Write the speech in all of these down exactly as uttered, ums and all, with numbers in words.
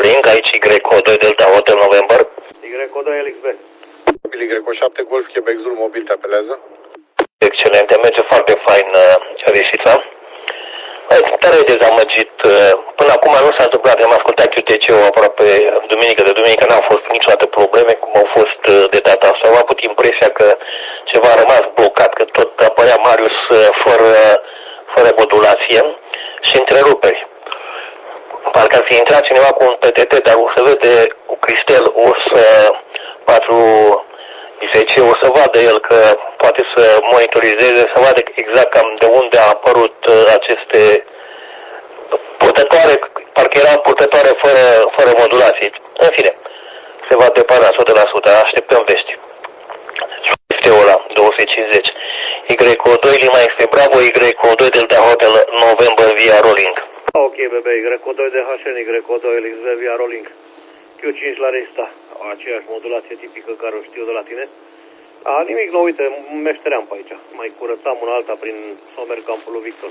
rolling, aici Y O doi Delta Hotel November. Y O doi L X B. Y O șapte Golf Quebec Zulu mobil te apelează. Excelent, merge foarte fain uh, Reșița. Tare dezamăgit. Până acum nu s-a întâmplat, am ascultat Q T C-ul aproape duminică de duminică, n-au fost niciodată probleme cum au fost de data asta. Am avut impresia că ceva a rămas blocat, că tot apărea Marius fără, fără modulație și întreruperi. Parcă ar fi intrat cineva cu un P T T, dar o să vede cu Cristel, o să patru I S C, o să vadă el că poate să monitorizeze, să vadă exact cam de unde a apărut uh, aceste purtătoare, parcă erau purtătoare fără, fără modulație. În fine, se va depara o sută la sută, așteptăm vești. Swift-ul ăla, două sute cincizeci. Y O doi Lima este Bravo, Y O doi Delta Hotel November via rolling. Ok, bebe, Y O doi D H N, Y O doi L X B via rolling. Q cinci la Resta, aceeași modulație tipică care o știu de la tine. A, nimic nou, uite, meșteream pe aici. Mai curățam una alta prin Somer Campul lui Victor.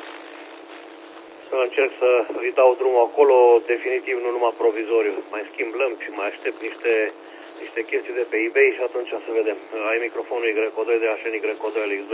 Să încerc să îi dau drumul acolo, definitiv, nu numai provizoriu. Mai schimb lămpi și mai aștept niște, niște chestii de pe eBay și atunci să vedem. Ai microfonul Y O doi D H N, Y O doi L X B.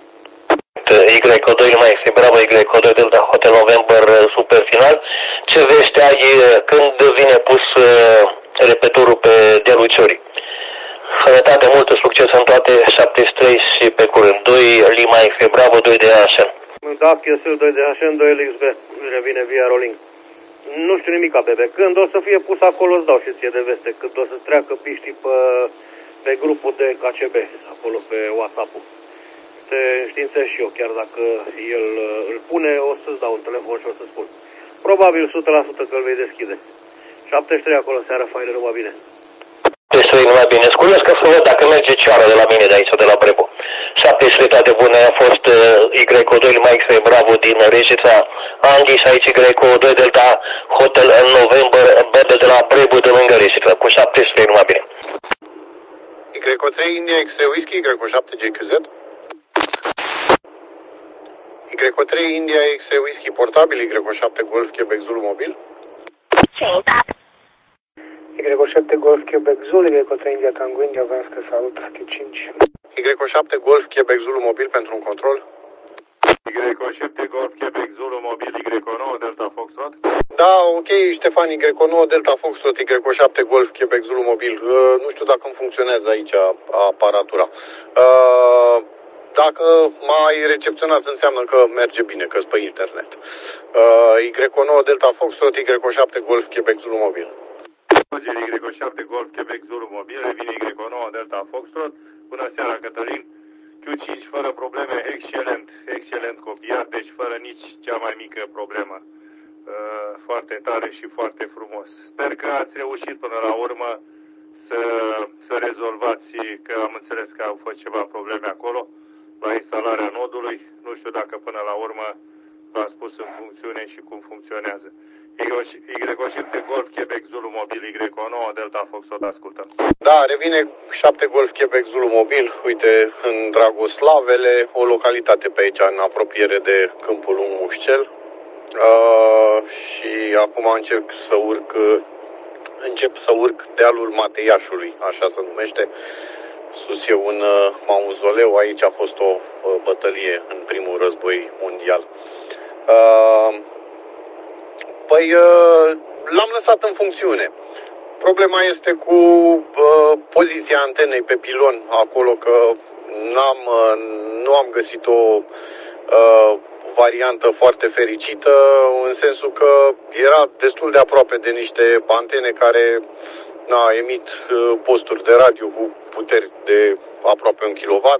Y O doi mai este Bravo, Y O doi Delta Hotel November super final. Ce vești ai când vine pus repetorul pe dealul Ciorii? Sănătate, mult succes în toate, șaptezeci și trei și pe curând. doi Lima X Bravo, doi D H N. Da, Q S L doi D H N, doi L X B. Revine via rolling. Nu știu nimica, bebe. Când o să fie pus acolo, îți dau și ție de veste. Când o să treacă piștii pe, pe grupul de K C B, acolo pe WhatsApp-ul. Te științez și eu, chiar dacă el îl pune, o să-ți dau un telefon și o să spun. Probabil o sută la sută că îl vei deschide. șaptezeci și trei acolo, seara faină, numai bine. șaptezeci și trei numai bine. Scurios că să văd dacă merge ceară de la mine de aici, de la Brebo. șaptezeci și trei toate bune, a fost uh, Y O doi Lima X Bravo din Reșița, Anghi și aici Y O doi Delta Hotel în November, berde de la Brebo de lângă Reșița, cu șaptezeci și trei numai bine. Y O trei India X Whisky, Y O șapte G Q Z. Y O trei India X Whisky portabil, Y O șapte Golf Quebec Zulu mobil. Y O șapte Golf Quebec Zulu, Y O trei India Tango India, vreau să te salut, Q cinci. Y O șapte Golf Quebec Zulu mobil pentru un control. Y O șapte Golf Quebec Zulu mobil, Y O nouă Delta Foxtrot. Da, ok, Ștefan, Y O nouă Delta Foxtrot, Y O șapte Golf Quebec Zulu mobil. Uh, nu știu dacă îmi funcționează aici aparatura. Uh, Dacă m-ai recepționat, înseamnă că merge bine, că-s pe internet. Uh, Y O nouă Delta Foxtrot, Y O șapte Golf Quebec Zulu mobil. Y O șapte Golf Quebec Zulu mobil, revine Y O nouă Delta Foxtrot. Bună seara, Cătălin. Q cinci fără probleme, excelent, excelent copiat, deci fără nici cea mai mică problemă. Uh, foarte tare și foarte frumos. Sper că ați reușit până la urmă să, să rezolvați, că am înțeles că au fost ceva probleme acolo la instalarea nodului. Nu știu dacă până la urmă v-am spus în funcțiune și cum funcționează. Y O șapte Golf Quebec Zulu mobil, Y O nouă Delta Foxtrot, ascultăm. Da, revine șapte Golf Quebec Zulu mobil, uite, în Dragoslavele, o localitate pe aici, în apropiere de Câmpul Mușcel. Uh, și acum încerc să urc, încep să urc dealul Mateiașului, așa se numește. Sus e un uh, mauzoleu, aici a fost o uh, bătălie în primul război mondial. Uh, păi uh, l-am lăsat în funcțiune. Problema este cu uh, poziția antenei pe pilon acolo, că n-am, uh, nu am găsit o uh, variantă foarte fericită, în sensul că era destul de aproape de niște antene care na, emit uh, posturi de radio cu puteri de aproape un kilowatt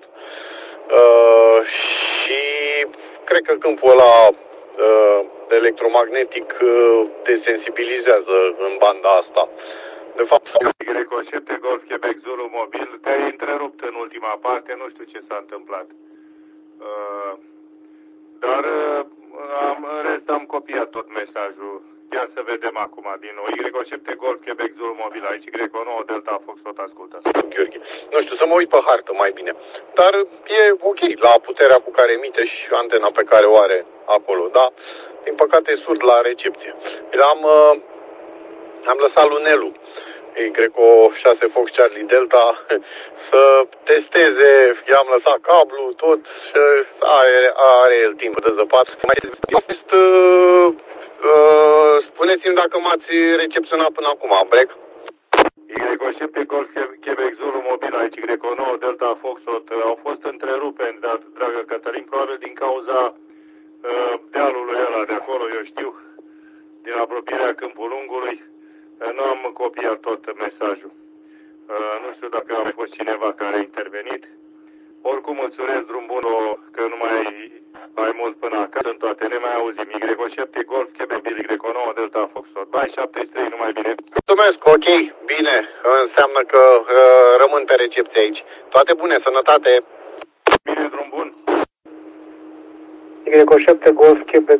uh, și cred că câmpul ăla uh, electromagnetic uh, desensibilizează în banda asta. De fapt, Y O șapte Golf Quebec Zulu mobil, te-ai întrerupt în ultima parte, nu știu ce s-a întâmplat. Uh, dar uh, am, în rest am copiat tot mesajul. Ia să vedem acum din nou. Y O șapte Golf Quebec Zulu mobil, aici Y O nouă Delta Foxtrot, ascultă. Gheorghe, nu știu, să mă uit pe hartă mai bine. Dar e ok la puterea cu care emite și antena pe care o are acolo, da? Din păcate e surd la recepție. Am, uh, am lăsat lui Nelu, Y șase Fox Charlie Delta, să testeze, i-am lăsat cablu, tot, și are, are el timp de zăpat. Eu fost, uh, uh, spuneți-mi dacă m-ați recepționat până acum, break? Y șapte Golf Quebec Zulu mobil aici, Y nouă Delta Foxtrot, au fost întreruperi, dar, dragă Cătălin, probabil din cauza uh, dealului ăla de acolo, eu știu, din apropierea Câmpul Lungului. Nu am copiat tot mesajul. Nu știu dacă a fost cineva care a intervenit. Oricum îți urez drum bun, că nu mai ai mult până acasă în toate. Ne mai auzim. Y șapte Golf Quebec Y nouă Delta Foxtrot. Bai șaptezeci și trei, numai bine. Mulțumesc, ok, bine. Înseamnă că uh, rămân pe recepție aici. Toate bune, sănătate. Bine, drum bun. Y șapte Golf Quebec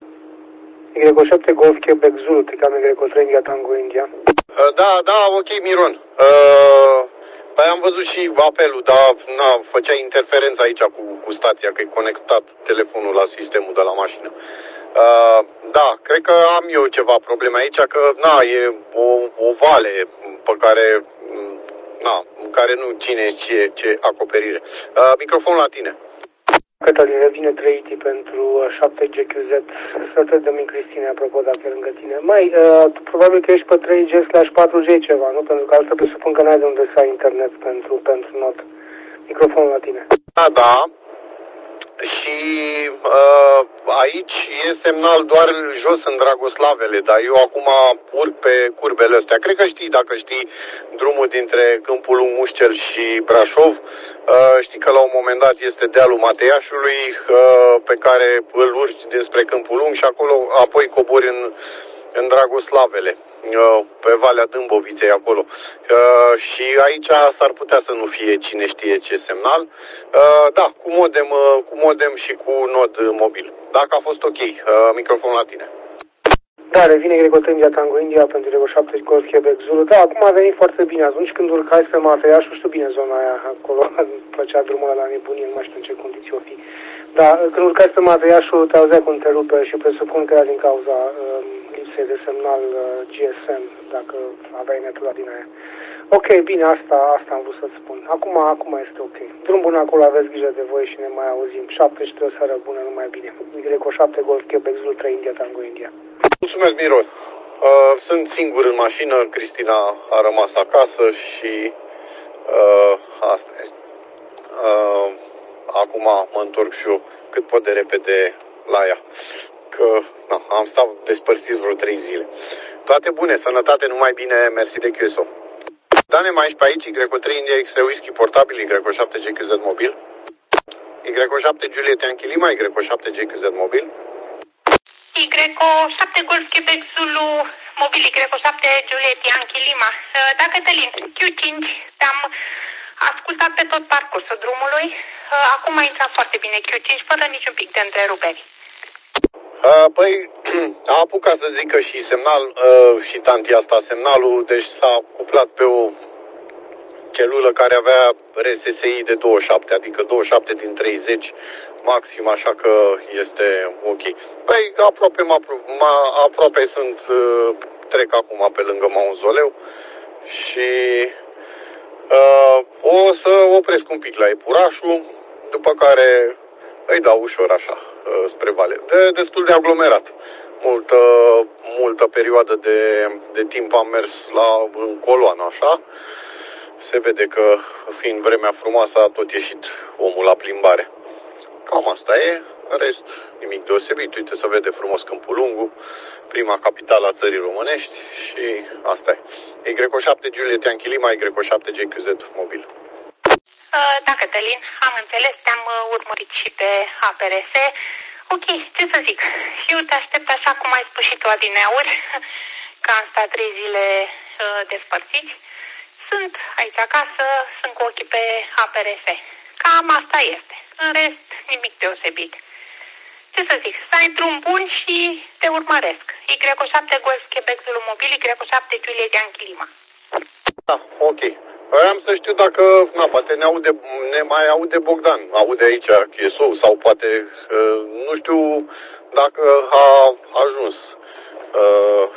Y șapte Golf Quebec Zulu, Tricam Y trei India Tango India. Uh, da, da, ok, Miron. Uh, păi am văzut și apelul, dar na, făcea interferență aici cu, cu stația, că e conectat telefonul la sistemul de la mașină. Uh, da, cred că am eu ceva probleme aici, că na, e o, o vale pe care, na, în care nu ține ce, ce acoperire. Uh, microfonul la tine. Cătălin, revine trei I T pentru șapte G Q Z, să te dăm în Cristine, apropo, dacă e lângă tine. Mai, uh, probabil că ești pe trei G slash patru G ceva, nu? Pentru că altfel presupun că n-ai de unde să ai internet pentru, pentru not. Microfonul la tine. Da, da. Și uh, aici e semnal doar jos în Dragoslavele, dar eu acum urc pe curbele astea. Cred că știi, dacă știi drumul dintre Câmpul Lung, Mușcel și Brașov, uh, știi că la un moment dat este dealul Mateiașului, uh, pe care îl urci despre Câmpul Lung și acolo apoi cobori în, în Dragoslavele, uh, pe Valea Dâmboviței acolo. Uh, și aici s-ar putea să nu fie cine știe ce semnal. Uh, da, cu modem, uh, cu modem și cu nod mobil. Dacă a fost ok, uh, microfonul la tine. Da, revine Y trei India Tango India pentru Y șapte Golf Quebec Zulu. Da, acum a venit foarte bine. Atunci când urcai spre Mateiașul, știu bine zona aia acolo, făcea drumul ăla la nebunie, nu mai știu în ce condiții o fi. Da, când urcai spre Mateiașul, te auzea cu întrerupe și presupun că era din cauza uh, lipsei de semnal uh, G S M, dacă aveai netul din aia. Ok, bine, asta, asta am vrut să-ți spun. Acum, acum este ok. Drum bun acolo, aveți grijă de voi și ne mai auzim. șapte și trei, o seară bună, numai bine. Y șapte Golf Quebec Zulu trei India Tango India. Mulțumesc, Miron. Uh, sunt singur în mașină, Cristina a rămas acasă și uh, asta este. Uh, acum mă întorc și eu cât pot de repede la ea. Că na, am stat despărțiți vreo trei zile. Toate bune, sănătate, numai bine, mersi de Q S O. Dane, mai ești pe aici, Y trei India X-Ray Whisky portabil, Y șapte G Q Z mobil. Y șapte Juliet Yankee Lima, Y șapte G Q Z mobil. Y șapte Golf Quebec Zulu mobil, Y șapte Juliet Yankee Lima. Da, Cătălin, Q cinci, te-am ascultat pe tot parcursul drumului. Acum a intrat foarte bine Q cinci, fără niciun pic de întreruperi. Uh, păi, a apucat să zică și semnal, uh, și tantia asta semnalul, deci s-a cuplat pe o celulă care avea R S S I de douăzeci și șapte, adică douăzeci și șapte din treizeci maxim, așa că este ok. Păi, aproape, mă, mă, aproape sunt, uh, trec acum pe lângă Mauzoleu și uh, o să opresc un pic la Epurașul, după care îi dau ușor așa spre vale. De, destul de aglomerat. Multă, multă perioadă de, de timp am mers la, în coloană, așa. Se vede că, fiind vremea frumoasă, a tot ieșit omul la plimbare. Cam asta e. În rest, nimic deosebit. Uite, se vede frumos Câmpul Lungu, prima capitală a țării românești și asta e. Y șapte Juliet Yankee Lima, Y șapte G Q Z mobil. Da, Cătălin, am înțeles, te-am urmărit și pe A P R S. Ok, ce să zic, și eu te aștept așa cum ai spus și tu adineauri, că am stat trei zile uh, despărțiți. Sunt aici acasă, sunt cu ochii pe A P R S. Cam asta este. În rest, nimic deosebit. Ce să zic, să ai drum bun și te urmăresc. Y șapte Golf Quebec Zulu mobil, Y șapte Juliet Yankee Lima. Da, ok. Vreau să știu dacă, na, poate ne, aude, ne mai aude Bogdan, aude aici Q S O sau poate, uh, nu știu dacă a ajuns uh,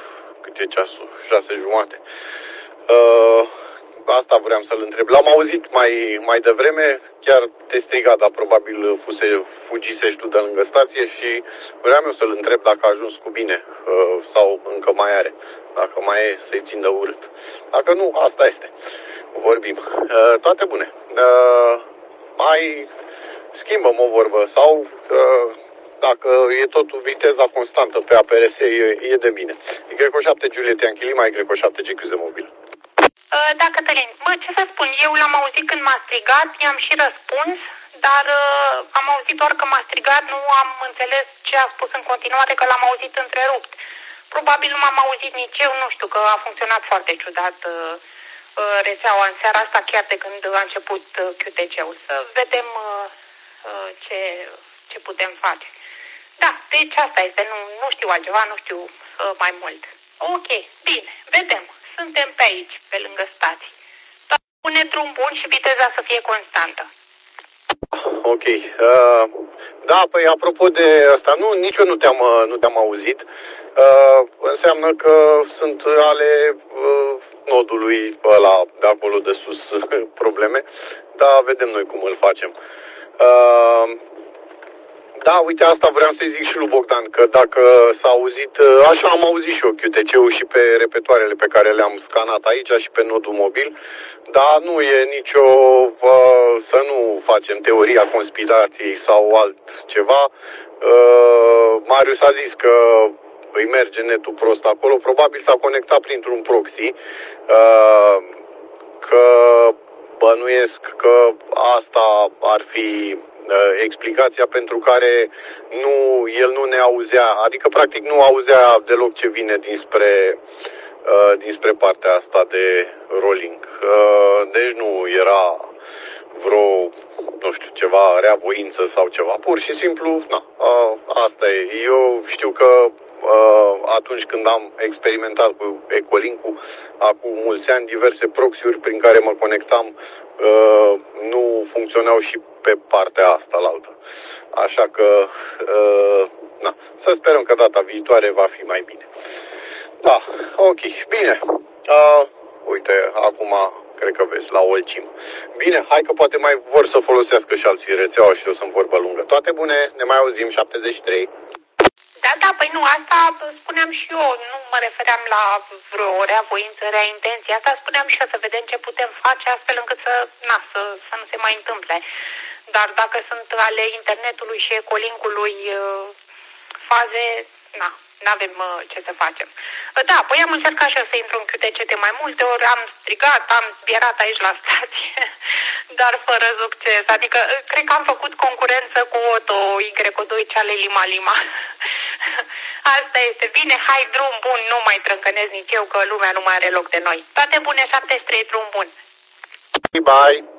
cât e ceasul, șase jumate. Uh, asta vreau să-l întreb. L-am auzit mai, mai devreme, chiar te striga, dar probabil fuse, fugise și tu de lângă stație și vreau eu să-l întreb dacă a ajuns cu bine uh, sau încă mai are. Dacă mai e, să-i țin de urât. Dacă nu, asta este. Vorbim. Uh, toate bune. Uh, mai schimbăm o vorbă sau uh, dacă e totul viteza constantă pe A P R S, e, e de bine. Y șapte Juliet Yankee Lima, Y șapte G Q Z mobil. Uh, da, Cătălin, bă, ce să spun, eu l-am auzit când m-a strigat, i-am și răspuns, dar uh, am auzit doar că m-a strigat, nu am înțeles ce a spus în continuare, că l-am auzit întrerupt. Probabil nu m-am auzit nici eu, nu știu, că a funcționat foarte ciudat uh, uh, rețeaua în seara asta, chiar de când a început uh, Q T C-ul. Să vedem uh, uh, ce, ce putem face. Da, deci asta este, nu, nu știu altceva, nu știu uh, mai mult. Ok, bine, vedem. Suntem pe aici, pe lângă stații. Dar pune drum bun și viteza să fie constantă. Ok. Uh, da, păi apropo de asta, nu, nici eu nu te-am, nu te-am auzit. Uh, înseamnă că sunt ale uh, nodului ăla de acolo de sus probleme, dar vedem noi cum îl facem. Uh, Da, uite, asta vreau să-i zic și lui Bogdan, că dacă s-a auzit, așa am auzit și eu Q T C-ul și pe repetoarele pe care le-am scanat aici și pe nodul mobil, dar nu e nicio, uh, să nu facem teoria conspirației sau altceva. Uh, Marius a zis că îi merge netul prost acolo, probabil s-a conectat printr-un proxy, uh, că bănuiesc că asta ar fi explicația pentru care nu, el nu ne auzea, adică practic nu auzea deloc ce vine dinspre, uh, dinspre partea asta de rolling. Uh, deci nu era vreo, nu știu, ceva reavoință sau ceva. Pur și simplu, na, uh, asta e. Eu știu că uh, atunci când am experimentat cu Ecolink-ul, acum mulți ani, diverse proxy-uri prin care mă conectam uh, nu funcționau și pe partea asta la altă. Așa că, uh, na, să sperăm că data viitoare va fi mai bine. Da, ok, bine. Uh, uite, acum cred că vezi, la Olcim. Bine, hai că poate mai vor să folosească și alții rețeaua și eu sunt vorbă lungă. Toate bune, ne mai auzim, șaptezeci și trei. Da, da, păi nu, asta spuneam și eu, nu mă refeream la vreo reavoință, rea intenție, asta spuneam și eu, să vedem ce putem face astfel încât să, na, să, să nu se mai întâmple. Dar dacă sunt ale internetului și Ecolink-ului faze, na, n-avem ce să facem. Da, păi am încercat și eu să intru în Q T C de mai multe ori, am strigat, am spierat aici la stație, dar fără succes. Adică, cred că am făcut concurență cu Otto Y doi Ceale Lima Lima. Asta este bine, hai drum bun, nu mai trâncănesc nici eu că lumea nu mai are loc de noi. Toate bune, șaptezeci și trei, drum bun. Bye!